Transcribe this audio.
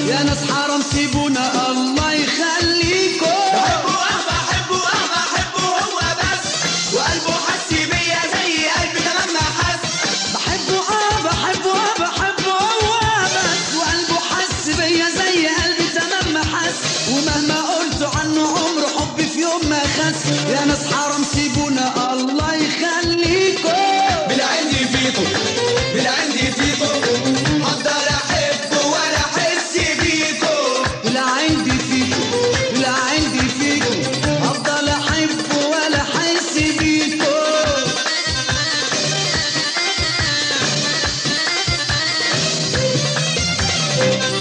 يا ناس حرام سيبونا الله يخليكم. بحبه هو بس، وقلبه حس بيا زي قلبي تمام ما حس. بحبه هو بس، وقلبه حس بيا زي قلبي تمام ما حس. ومهما قلت عنه عمره حبي في يوم ما خس. يا ناس حرام سيبونا الله يخليكم. بالعندي فيكم هفضل احبه ولا احس بيكم. بالعندي فيكم هفضل احبه ولا احس بيكم.